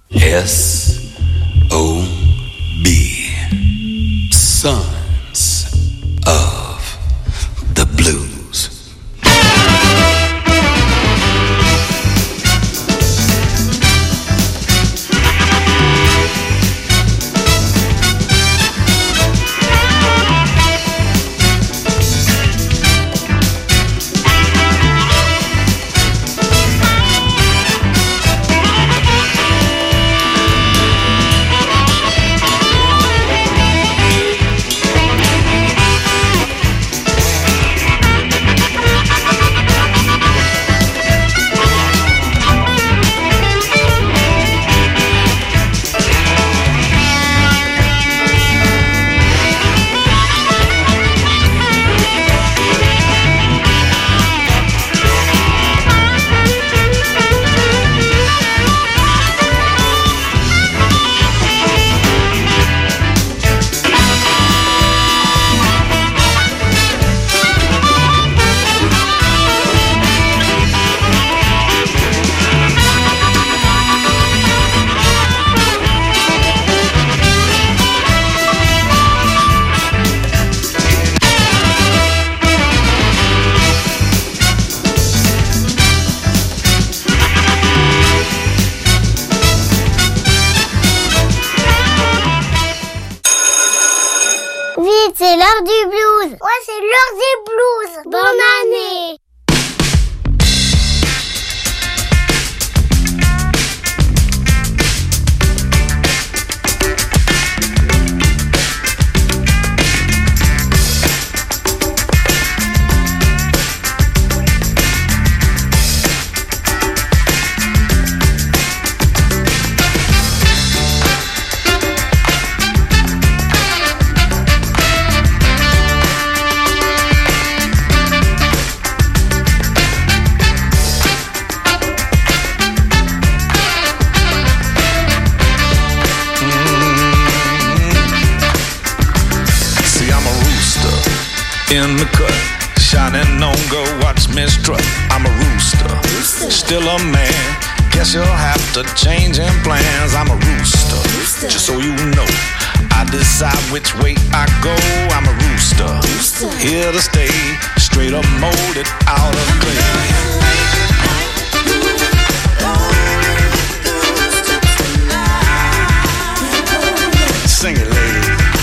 S-O-B. Sons of the Blues. C'est l'heure du blues. Ouais, c'est l'heure des blues. Bonne année. In the cut, shining on, go watch me strut. I'm a rooster, still a man. Guess you'll have to change in plans. I'm a rooster, just so you know. I decide which way I go. I'm a rooster, here to stay. Straight up molded out of clay. Sing it, lady.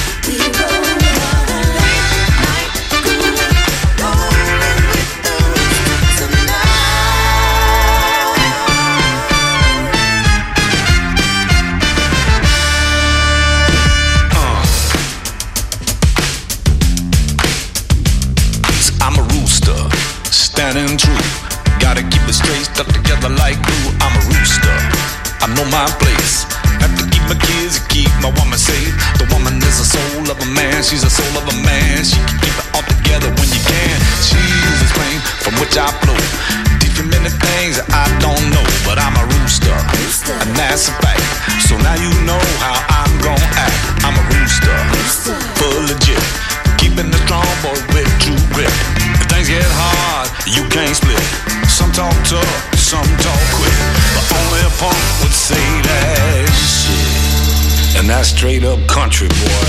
Standing true, gotta keep it straight, stuck together like glue. I'm a rooster, I know my place. Have to keep my kids, keep my woman safe. The woman is the soul of a man, she's the soul of a man. She can keep it all together when you can. She's the spring from which I flow. Teach you many things that I don't know, but I'm a rooster, and that's a fact. So now you know how I'm gon' act. I'm a rooster, full legit, keeping the strong boy with true grip. If things get hard, you can't split. Some talk tough, some talk quick, but only a punk would say that shit. And that's straight up country, boy.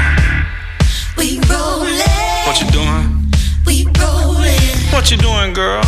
What you doing, girl?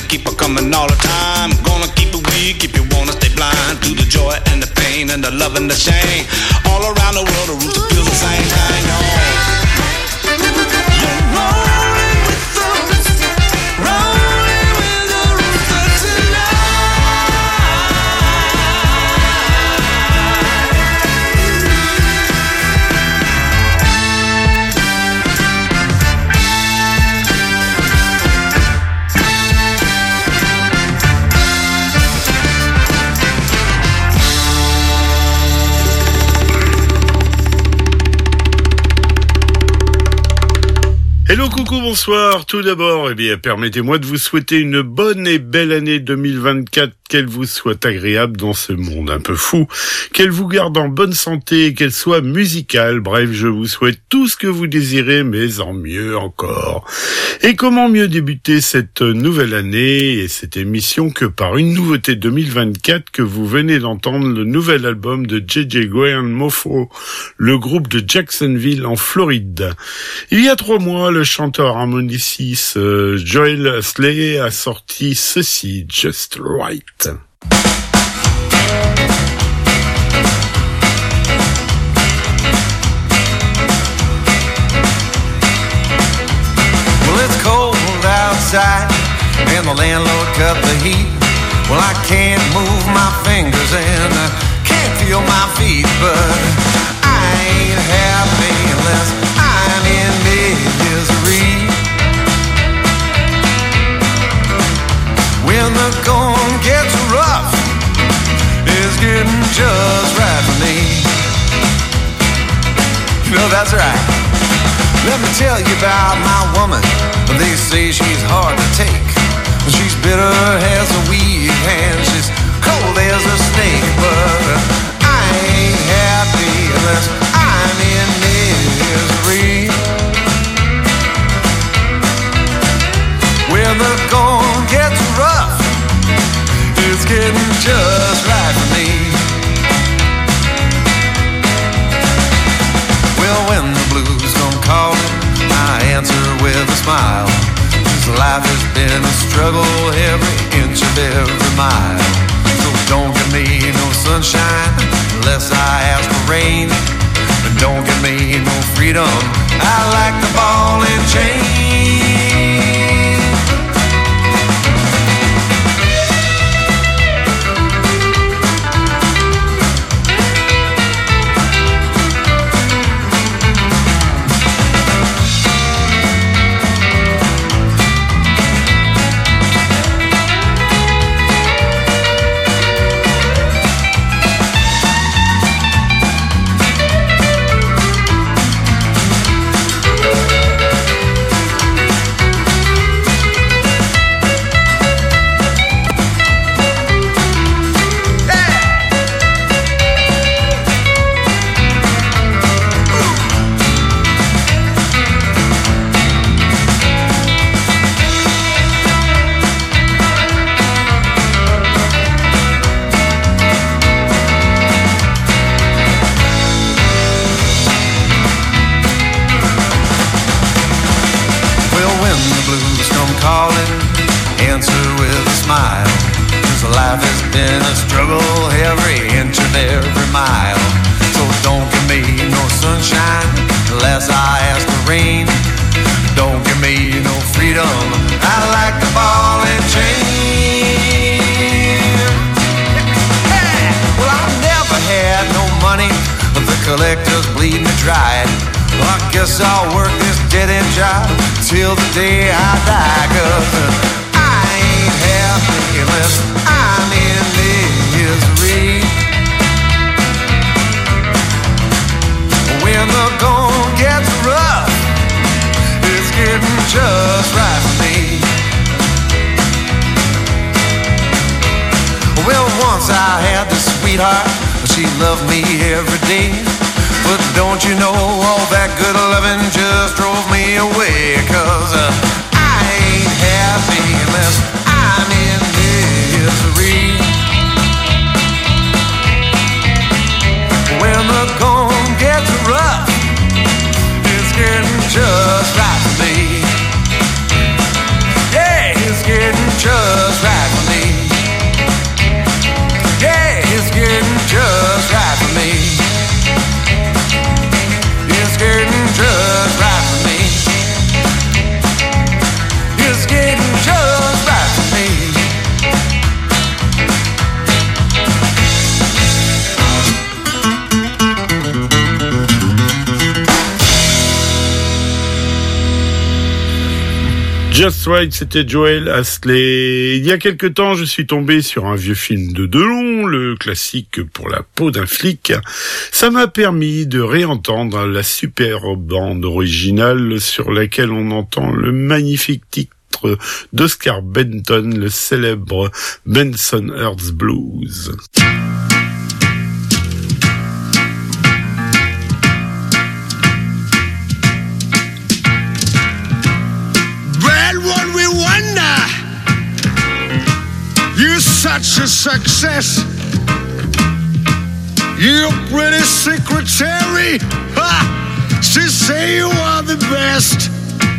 keep her coming all the time. Gonna keep it weak if you wanna stay blind to the joy and the pain and the love and the shame. All around the world, the rooster feels the same thing. You're rolling with the rooster, rolling with the rooster tonight. Hello, coucou, bonsoir. Tout d'abord, permettez-moi de vous souhaiter une bonne et belle année 2024, qu'elle vous soit agréable dans ce monde un peu fou, qu'elle vous garde en bonne santé, qu'elle soit musicale. Bref, je vous souhaite tout ce que vous désirez, mais en mieux encore. Et comment mieux débuter cette nouvelle année et cette émission que par une nouveauté 2024 que vous venez d'entendre, le nouvel album de J.J. Graham Mofo, le groupe de Jacksonville en Floride. Il y a 3 mois, le chanteur harmoniciste Joel Slay a sorti ceci, Just Right. Well, it's cold outside and the landlord cut the heat. Well, I can't move my fingers and I can't feel my feet, but I ain't happy unless I'm in misery. When the going gets rough, it's getting just right for me. No, that's right. Let me tell you about my woman. They say she's hard to take. She's bitter as a weed and she's cold as a snake. But I ain't happy unless I'm in misery. When the going gets rough, it's getting just right for me. Well, when the blues come calling, I answer with a smile. 'Cause life has been a struggle every inch of every mile. So don't give me no sunshine unless I ask for rain. And don't give me no freedom, I like the ball and chain. Collectors bleed me dry. Well, I guess I'll work this dead-end job till the day I die. 'Cause I ain't happy unless I'm in misery. When the going gets rough, it's getting just right for me. Well, once I had this sweetheart, she loved me every day. But don't you know all that good loving just drove me away? 'Cause I ain't happy unless I'm in misery. When the going gets rough, it's getting just right for me. Yeah, it's getting just Just Right, c'était Joel Astley. Il y a quelque temps, je suis tombé sur un vieux film de Delon, le classique Pour la peau d'un flic. Ça m'a permis de réentendre la superbe bande originale sur laquelle on entend le magnifique titre d'Oscar Benton, le célèbre Bensonhurst Blues. You're such a success. Your pretty secretary, she say you are the best.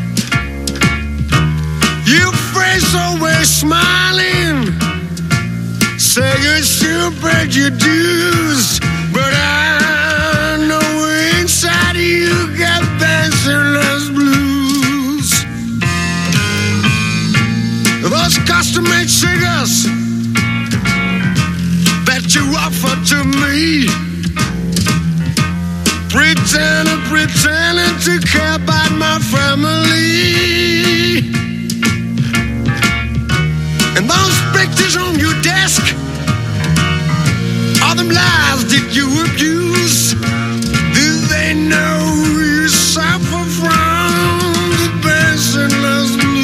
Your face always smiling, say you still paid your dues, but I know inside you got Bensonhurst blues. Those custom-made cigars that you offer to me, pretending to care about my family, and those pictures on your desk, all them lies that you abuse, do they know you suffer from the Bensonhurst blues?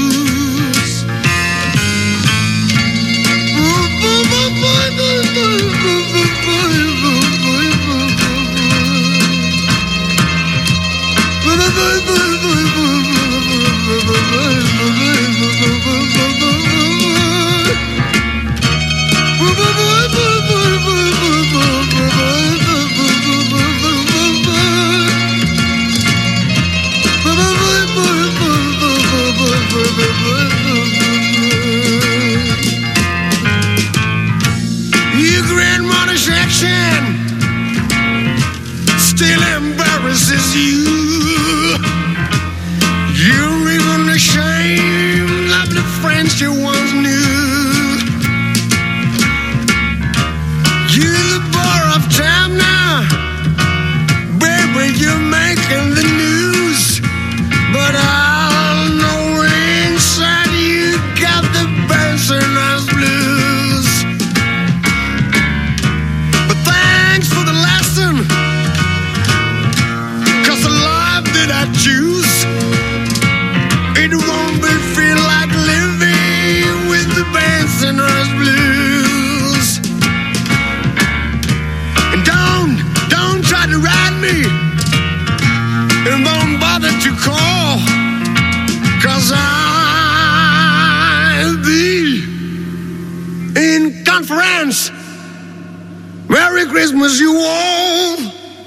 Still embarrasses you. You're even ashamed of the friends you once knew. You're the bore of time now, baby, you're making the news, but I know inside you got the Bensonhurst blues. But thanks for the lesson, I choose, it won't be feel like living with the Bensonhurst blues. And don't try to ride me, and don't bother to call, 'cause I'll be in conference. Merry Christmas, you all.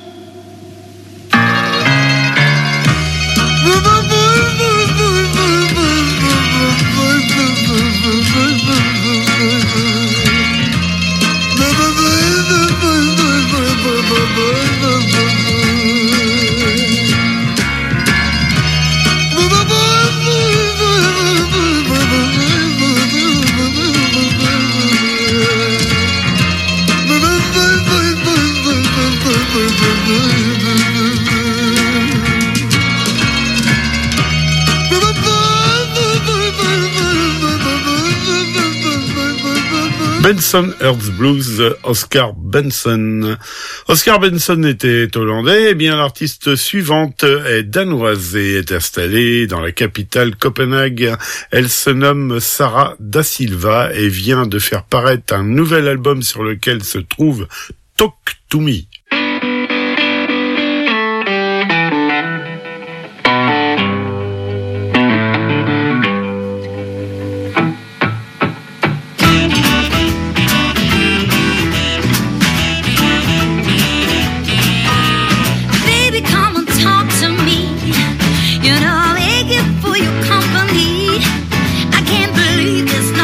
Bensonhurst Blues, Oscar Benson. Oscar Benson était hollandais, et bien l'artiste suivante est danoise et est installée dans la capitale Copenhague. Elle se nomme Sarah Da Silva et vient de faire paraître un nouvel album sur lequel se trouve Talk to Me.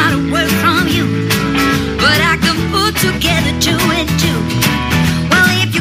Together two and two. Well, if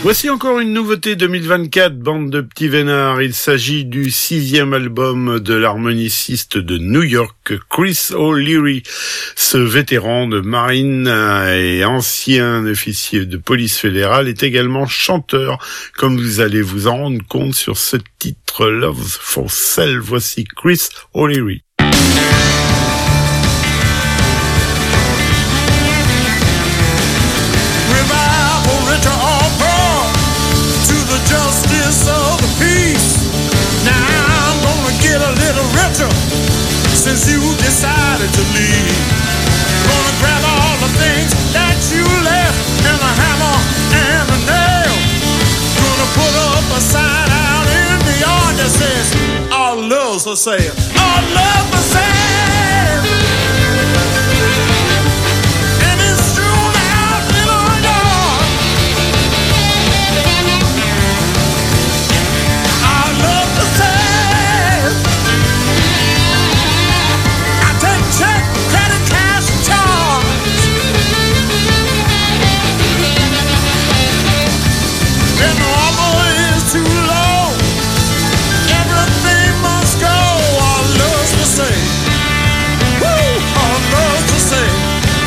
Voici encore une nouveauté 2024, bande de petits vénards. Il s'agit du 6e album de l'harmoniciste de New York, Chris O'Leary. Ce vétéran de marine et ancien officier de police fédérale est également chanteur, comme vous allez vous en rendre compte sur ce titre Love for Sale. Voici Chris O'Leary. Justice of the peace. Now I'm gonna get a little richer since you decided to leave. Gonna grab all the things that you left and a hammer and a nail. Gonna put up a sign out in the yard that says our love's for sale. Our love for sale. And it's strewn out in our yard. Love for sale. I take check, credit, cash, and charge. And the offer is too low. Everything must go. Our love's for sale. Woo! Our love's for sale.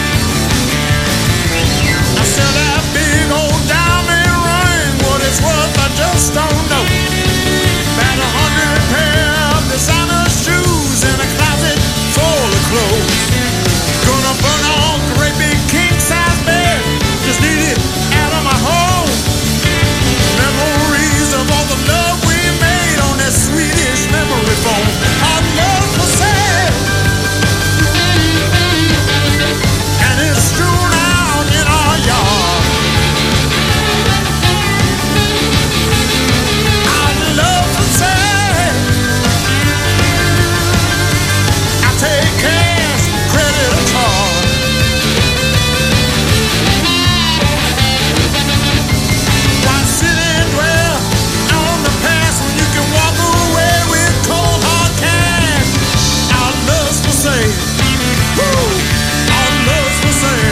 I sell that big old diamond ring. What it's worth, I just don't know. About 100 pair of designer shoes and a closet full of clothes. Gonna burn on a great big king-size bed. Just need it out of my home. Memories of all the love we made on that Swedish memory foam. Our love for sale. And it's strewn out in our yard. Our love for sale. I take cash, credit, or card. Why sit and dwell on the past when you can walk away with cold hard cash? Our love's for sale. Woo! Our love's for sale.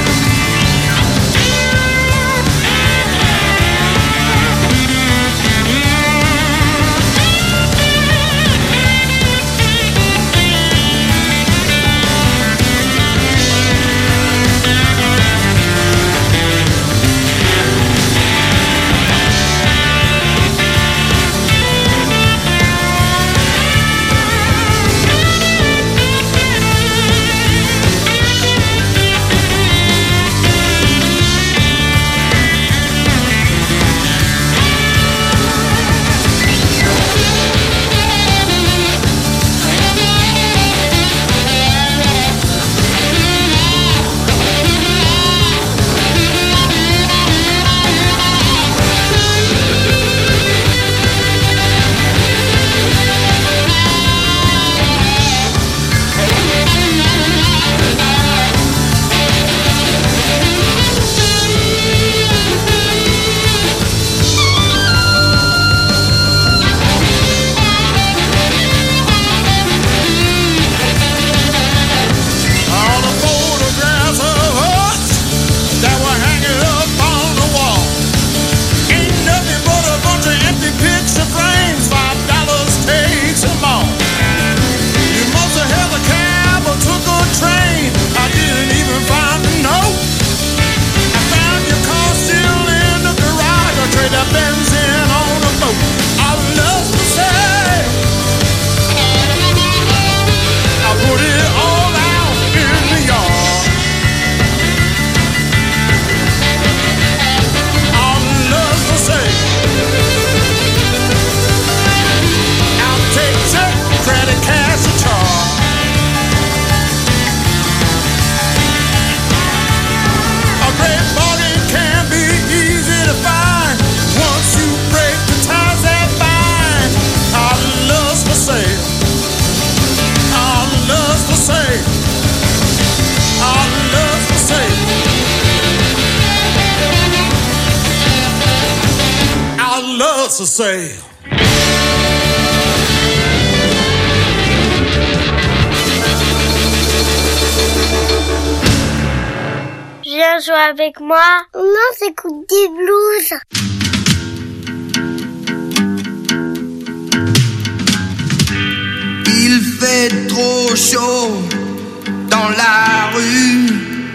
All the photographs of us that were hanging up on the wall ain't nothing but a bunch of empty picture frames. $5 takes them all. You must have held a cab or took a train. I didn't even find a note. I found your car still in the garage. I trade that benzene on a boat. Our love's for sale. I put it all out in the yard. Our love's for sale. I'll take check, credit, cash, or charge. A great bargain can be easy to find once you break the ties that bind. Our love's for sale. Our love's for sale. Our love's for sale. Our love's for sale. Viens jouer avec moi. On s'écoute des blues. chaud dans la rue.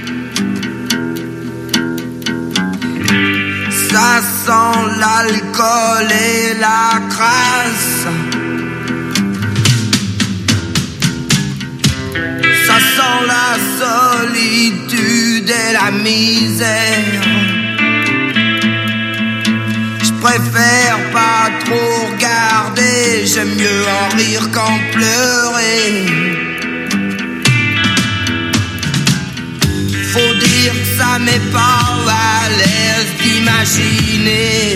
Ça sent l'alcool et la crasse. Ça sent la solitude et la misère. Je préfère pas trop regarder, j'aime mieux en rire qu'en pleurer. Faut dire que ça m'est pas à l'aise d'imaginer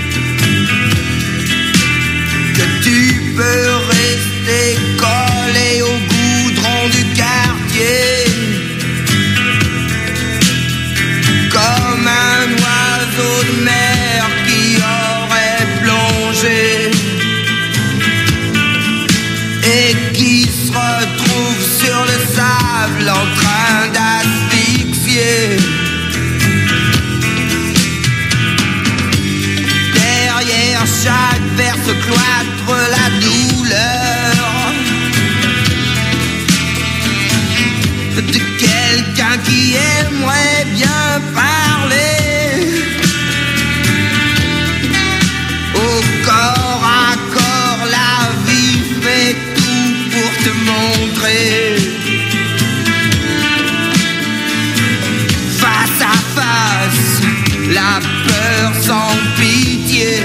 que tu peux rester collé au goudron du quartier comme un oiseau de mer qui aurait plongé et qui se retrouve sur le sable en train d'asphyxier. Derrière chaque verre se cloître la douleur de quelqu'un qui aimerait bien parler au corps à corps. La vie fait tout pour te montrer face à face la peur sans pitié.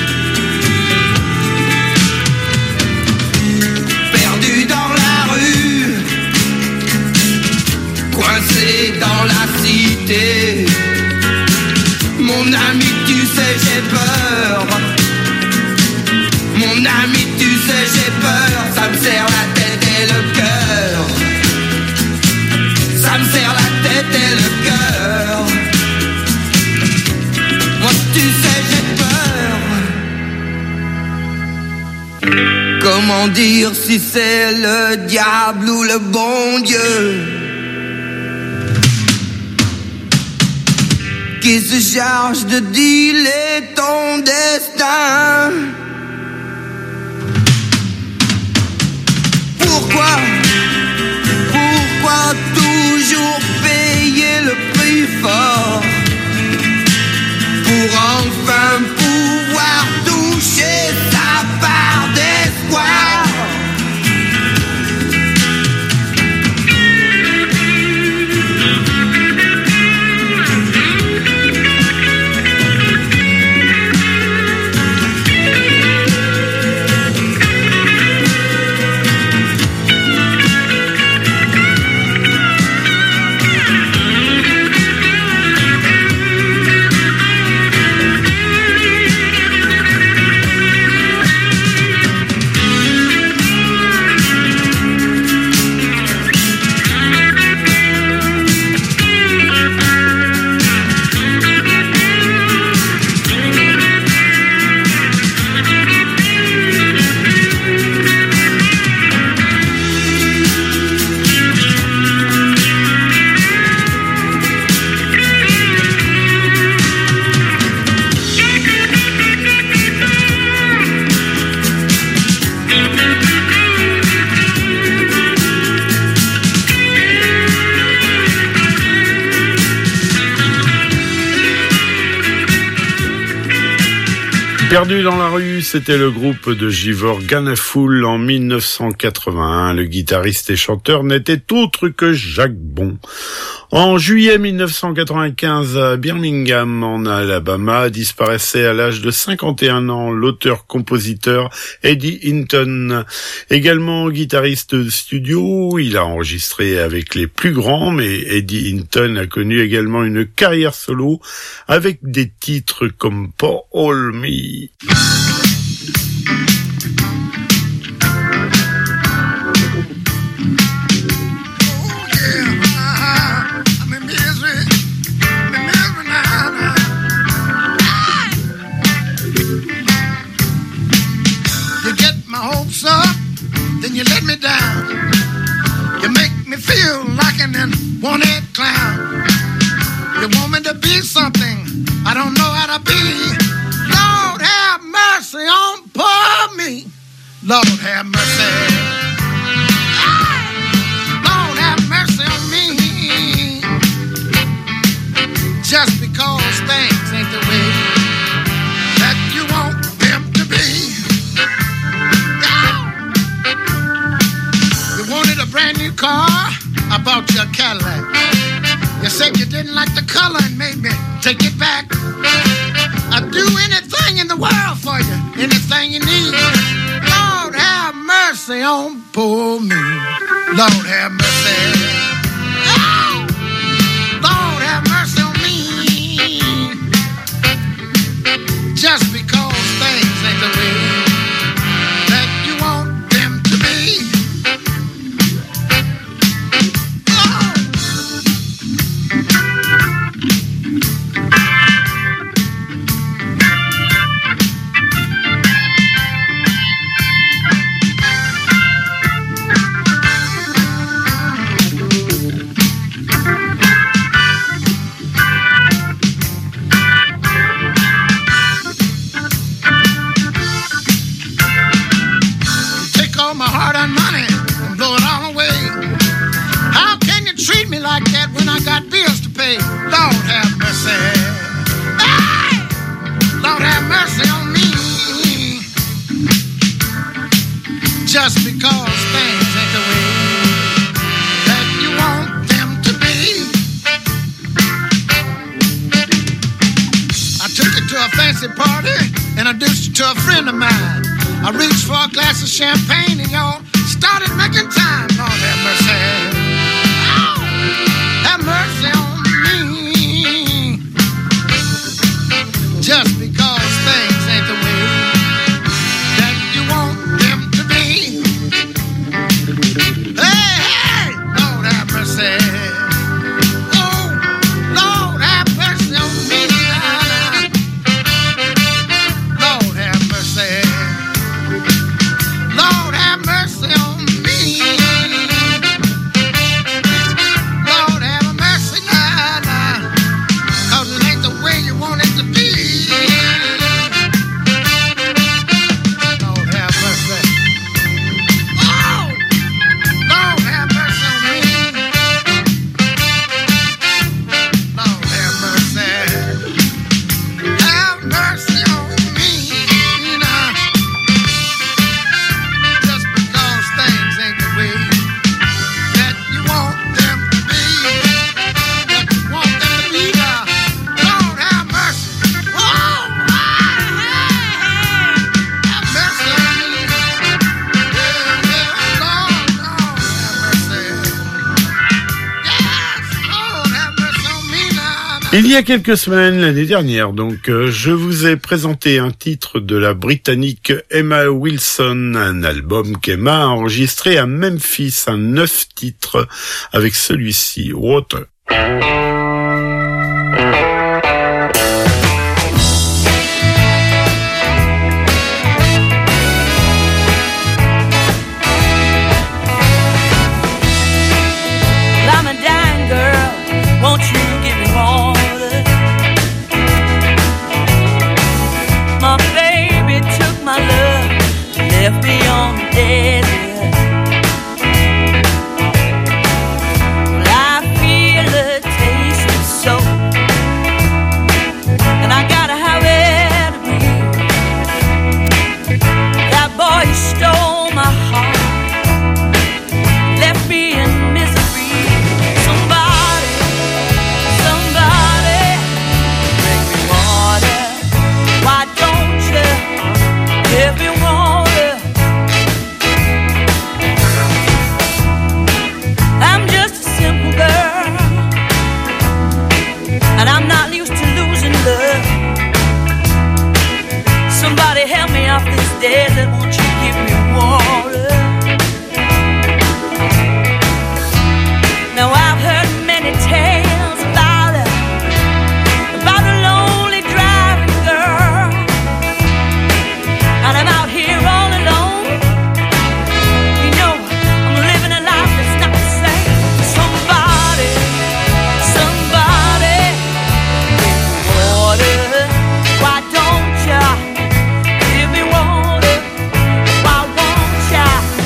Perdu dans la rue, coincé dans la cité. Mon ami, tu sais, j'ai peur. Mon ami, tu sais, j'ai peur. Ça me serre la tête et le cœur. Ça me serre la tête et le cœur. Moi, tu sais, j'ai peur. Comment dire si c'est le diable ou le bon Dieu qui se charge de dealer ton destin? Pourquoi toujours payer le prix fort pour enfin pouvoir toucher sa part d'espoir? Perdu dans la rue, c'était le groupe de Givor Ganafoul en 1981. Le guitariste et chanteur n'était autre que Jacques Bon. En juillet 1995, à Birmingham, en Alabama, disparaissait à l'âge de 51 ans l'auteur-compositeur Eddie Hinton. Également guitariste de studio, il a enregistré avec les plus grands, mais Eddie Hinton a connu également une carrière solo avec des titres comme Pour All Me. Then you let me down. You make me feel like an unwanted clown. You want me to be something I don't know how to be. Lord have mercy on poor me. Lord have mercy. the way that you want them to be. Yeah. You wanted a brand new car, I bought you a Cadillac. You said you didn't like the color and made me take it back. I'd do anything in the world for you, anything you need. Lord have mercy on poor me. Lord have mercy. Oh! Lord have mercy on me. Just because things ain't the way that you want them to be. My hard-earned money and blow it all away. How can you treat me like that when I got bills to pay? Lord have mercy. Hey! Lord have mercy on me. Just because things ain't the way that you want them to be. I took you to a fancy party, introduced you to a friend of mine. I reached for a glass of champagne and y'all started making time. Lord have mercy. Oh, have mercy on me. Just because things ain't the way that you want them to be. Hey, hey, Lord have mercy. Oh, Lord have mercy on me. Lord have mercy. Lord have mercy on me. Lord have mercy now. 'Cause it ain't the way you want it to be. Lord have mercy. Oh! Lord have mercy on me. Lord have mercy. Have mercy on me now. Just because things ain't the way that you want them to be. That you want them to be now. Lord have mercy. Oh, have mercy on me. Yeah, Lord have mercy. Yes, Lord have mercy on me now. Il y a quelques semaines, l'année dernière, donc, je vous ai présenté un titre de la Britannique Emma Wilson, un album qu'Emma a enregistré à Memphis, un 9 titres avec celui-ci, Water. I'm a dying girl, won't you give me water? My baby took my love, left me on the desert. Well, I feel the taste of soap, and I gotta have it to breathe. That boy stole my heart, left me in misery. Somebody, bring me water. Why don't you give me water? I'm just a simple girl, and I'm not used to losing love. Somebody help me off this desert, won't you give me water? Now I've heard many tales about a lonely driving girl, and I'm out here all alone. You know, I'm living a life that's not the same. Somebody, give me water. Why don't ya give me water? Why won't ya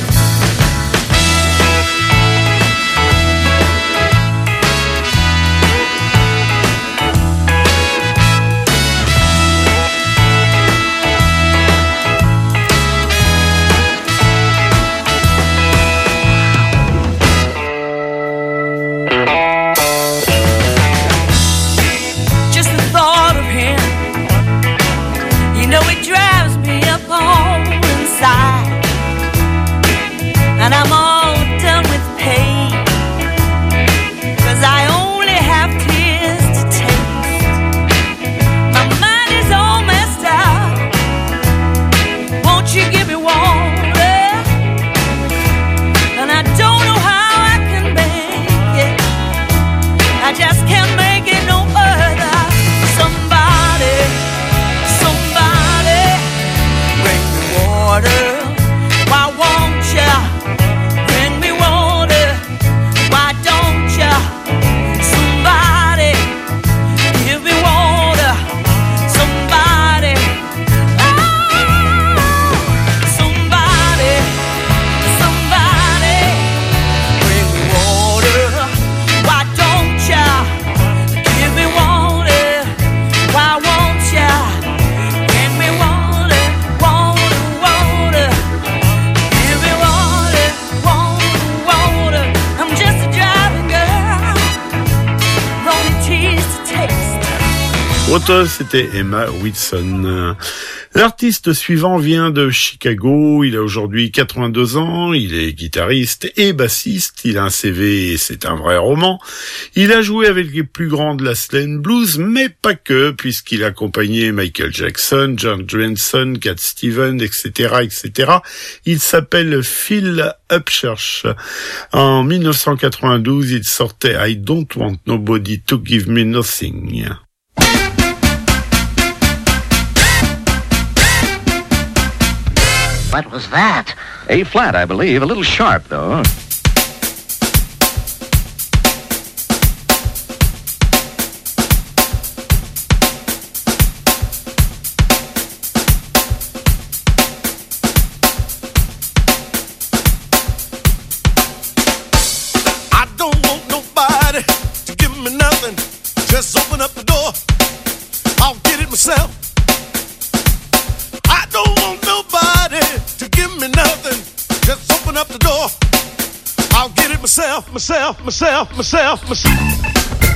L'autre, c'était Emma Whitson. L'artiste suivant vient de Chicago. Il a aujourd'hui 82 ans. Il est guitariste et bassiste. Il a un CV, c'est un vrai roman. Il a joué avec les plus grands de la Slane Blues, mais pas que, puisqu'il a accompagné Michael Jackson, John Drenson, Cat Stevens, etc., etc. Il s'appelle Phil Upchurch. En 1992, il sortait I Don't Want Nobody to Give Me Nothing. What was that? A flat, I believe. A little sharp, though. I don't want nobody to give me nothing. Just open up the door. I'll get it myself. I don't want nobody to give me nothing. Just open up the door. I'll get it myself, myself, myself, myself, myself.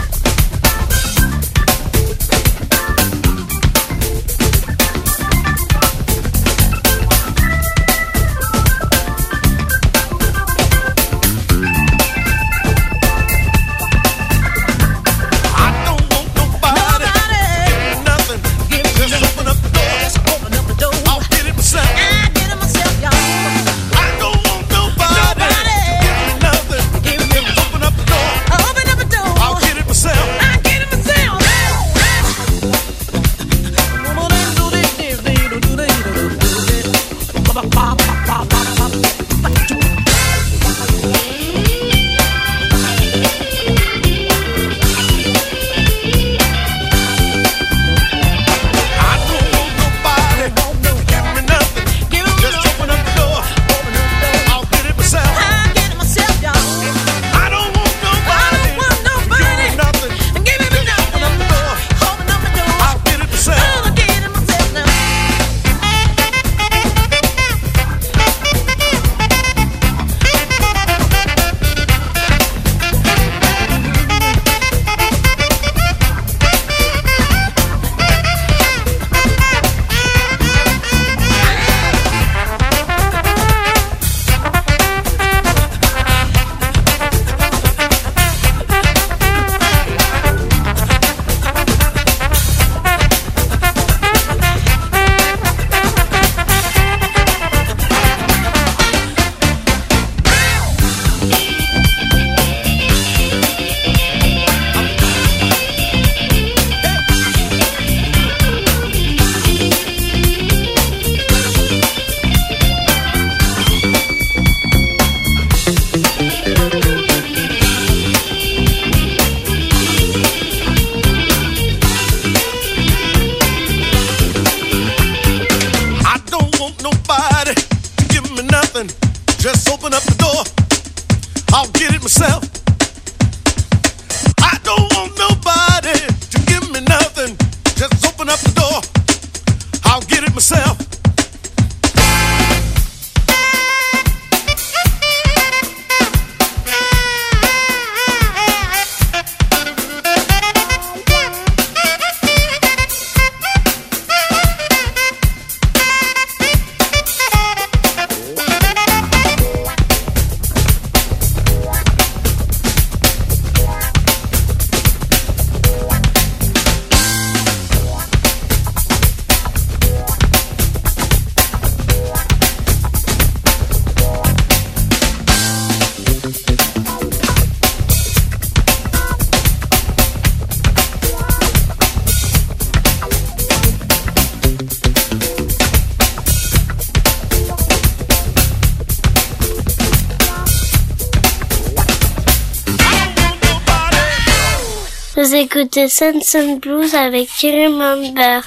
Vous écoutez Sunset Blues avec Thierry Mumbert.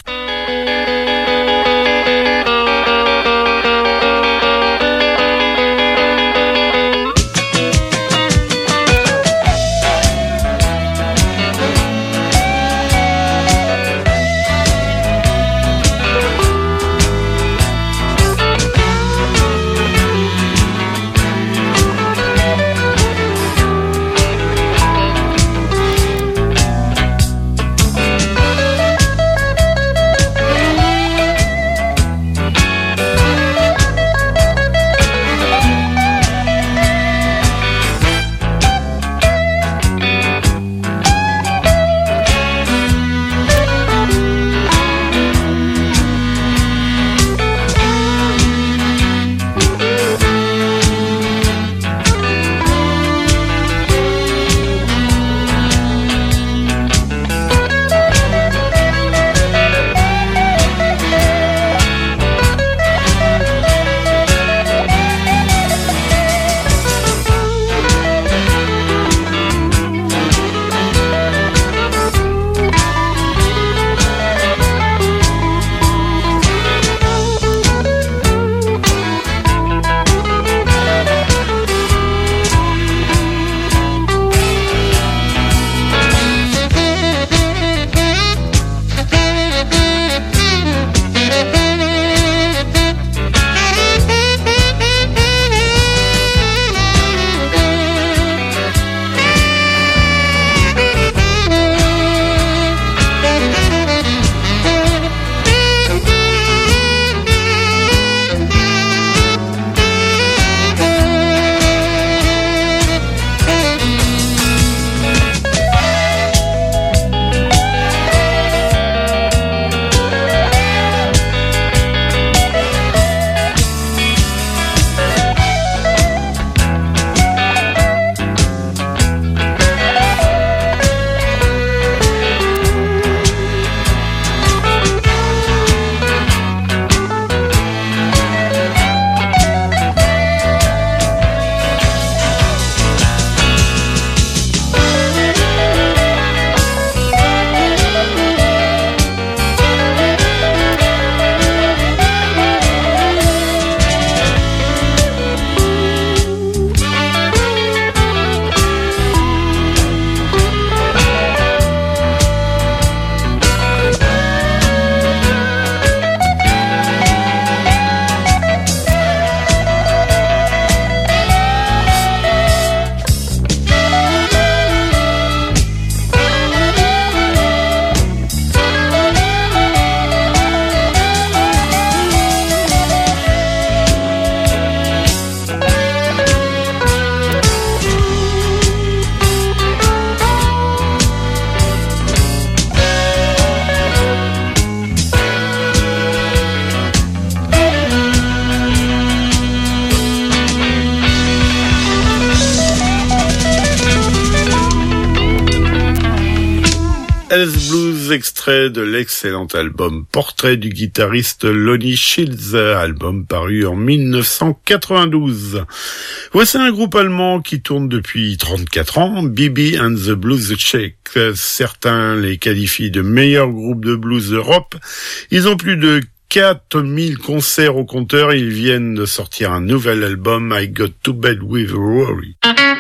Hells Blues, extrait de l'excellent album Portrait du guitariste Lonnie Shields, album paru en 1992. Voici un groupe allemand qui tourne depuis 34 ans, Bibi and the Blues Check. Certains les qualifient de meilleur groupe de blues d'Europe. Ils ont plus de 4000 concerts au compteur. Ils viennent de sortir un nouvel album, I Got to Bed with a Worry.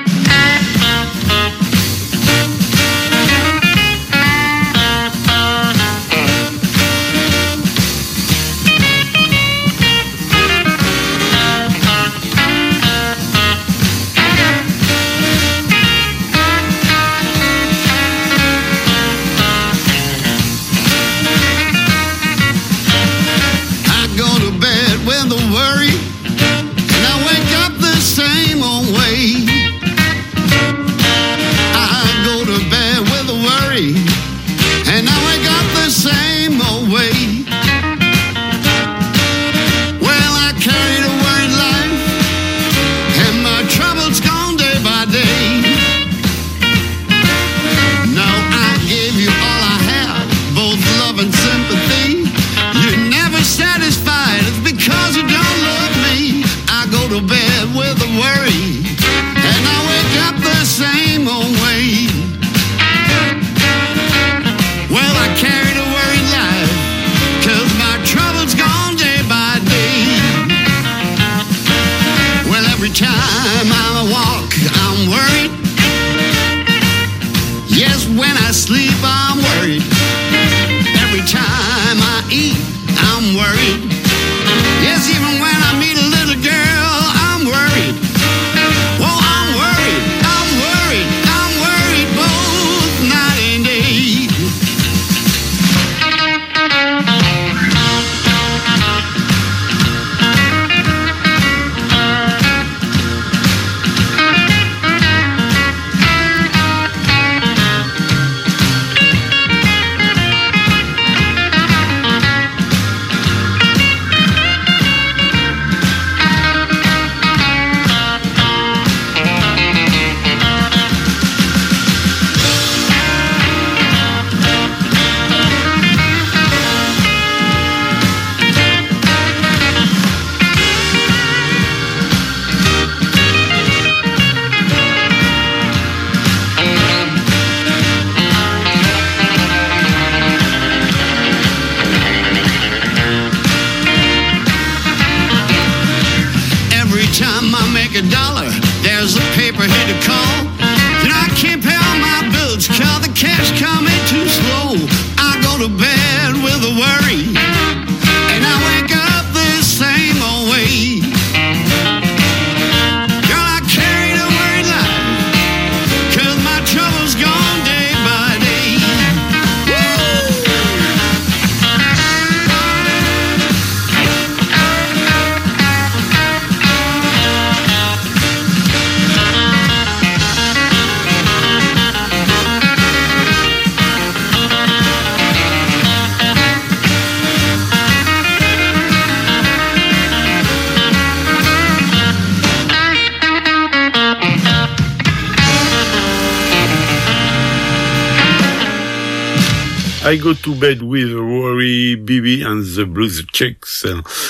I Go to Bed with a Worry, Bibi and the Blues Chicks.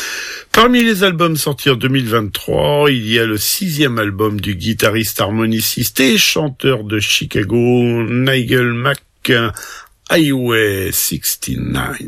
Parmi les albums sortis en 2023, il y a le 6e album du guitariste harmoniciste et chanteur de Chicago, Nigel Mack, Highway 69.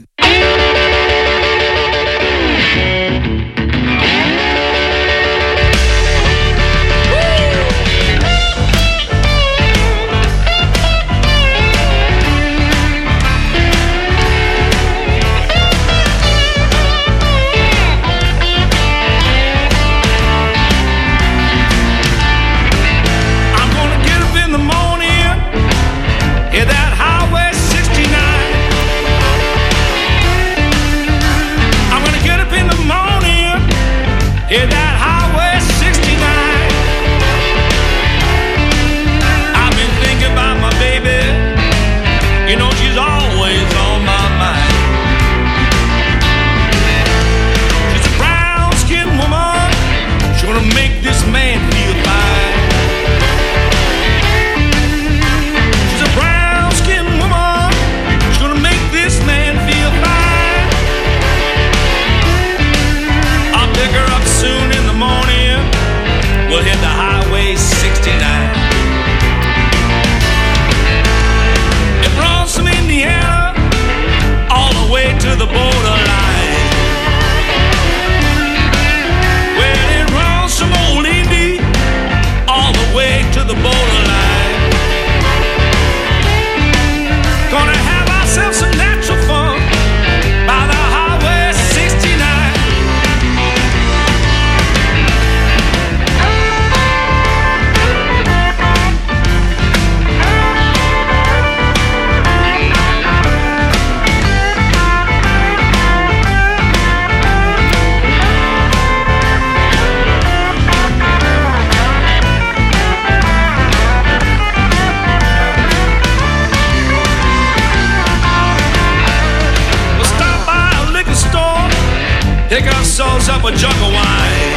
take ourselves up a jug of wine.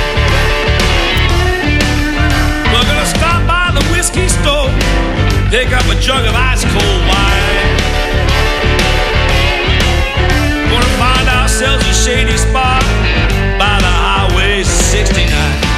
We're gonna stop by the whiskey store, pick up a jug of ice cold wine. Gonna find ourselves a shady spot by the Highway 69.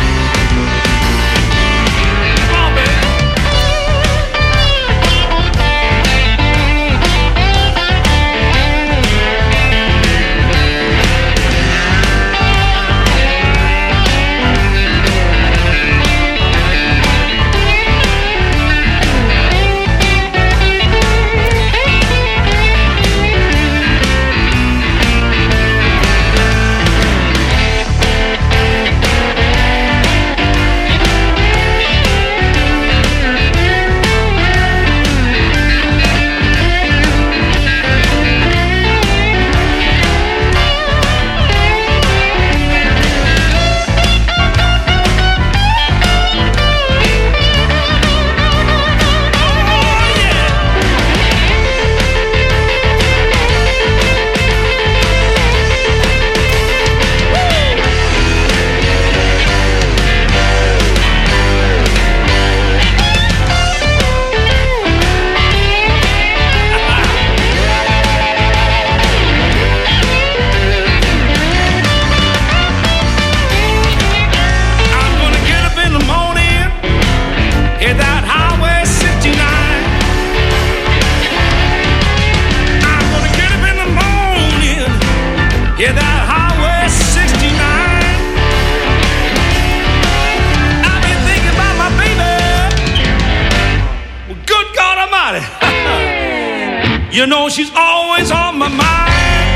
You know she's always on my mind.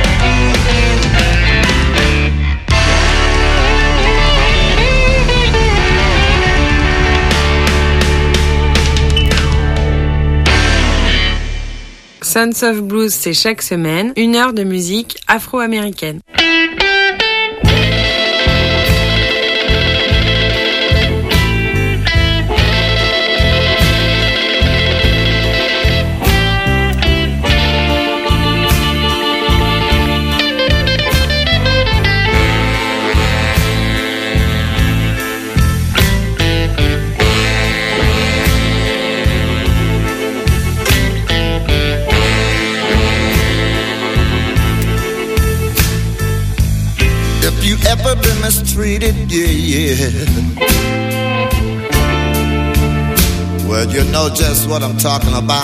Sons of Blues, c'est chaque semaine 1 heure de musique afro-américaine. Ever been mistreated, yeah. Well, you know just what I'm talking about.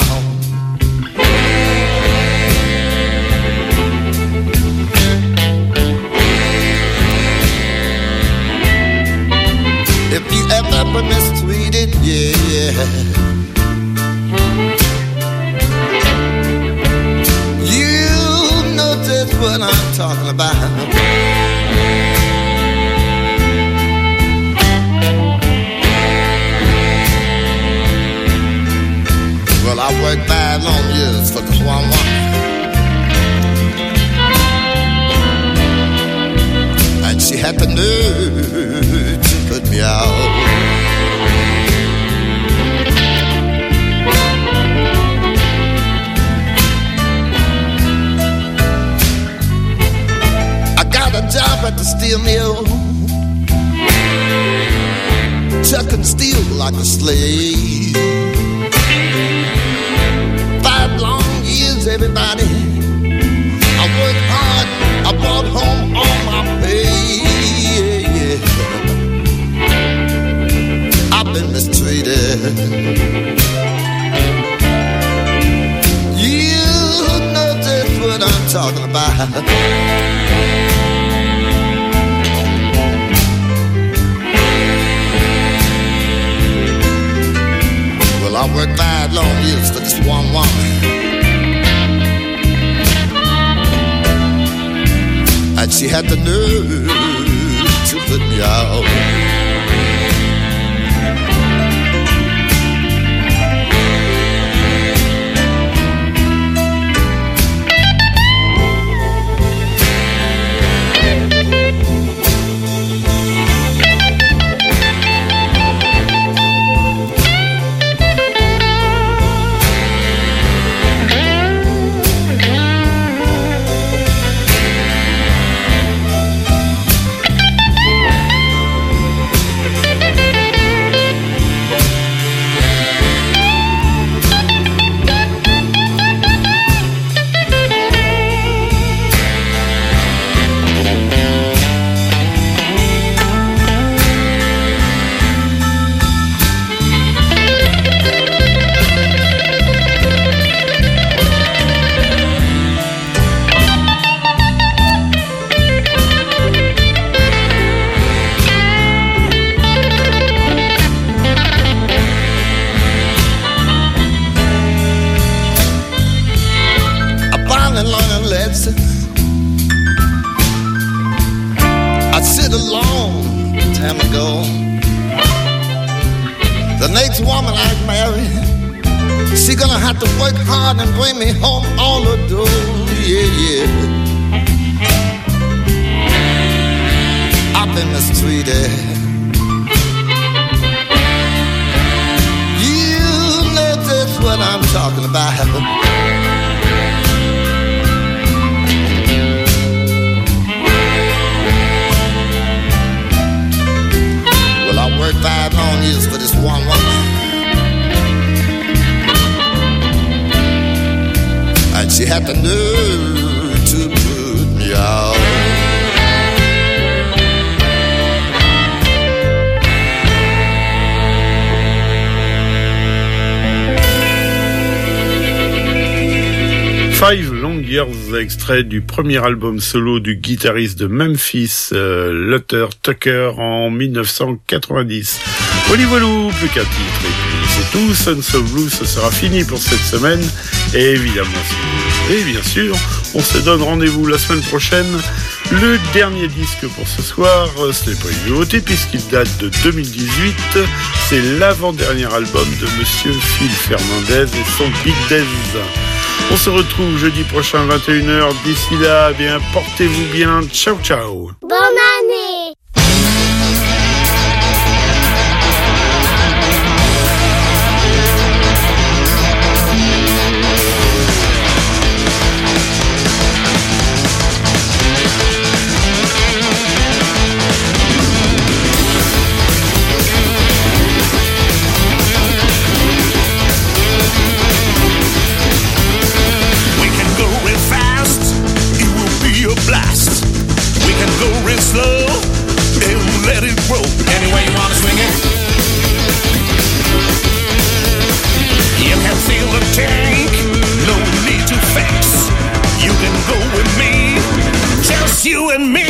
If you ever been mistreated, yeah. You know just what I'm talking about. Well, I worked 5 long years for this one woman, and she had the nerve to put me out. I got a job at the steel mill, chucking steel like a slave. 5 long years, everybody. I worked hard, I brought home all my pay. I've been mistreated. You know just what I'm talking about. Well, I worked 5 long years for this one woman, and she had the nerve to put me out. a long time ago. The next woman I marry, she gonna have to work hard and bring me home on the door. Yeah, yeah. I've been mistreated. You know just what I'm talking about. Well, I worked 5 long years for this one woman, and she had the nerve to put me out. 5 Long Years, extrait du premier album solo du guitariste de Memphis, Luther Tucker, en 1990. Voilà, plus qu'un titre, et puis c'est tout. Sons of Blues, ce sera fini pour cette semaine. Et évidemment, et bien sûr, on se donne rendez-vous la semaine prochaine. Le dernier disque pour ce soir, ce n'est pas une nouveauté puisqu'il date de 2018. C'est l'avant-dernier album de Monsieur Phil Fernandez et son Big Dez. On se retrouve jeudi prochain 21h. D'ici là, bien, portez-vous bien. Ciao, ciao. Bonne année. Blast. We can go real slow and let it roll. Any way you wanna swing it. You can feel the tank, no need to fix. You can go with me, just you and me.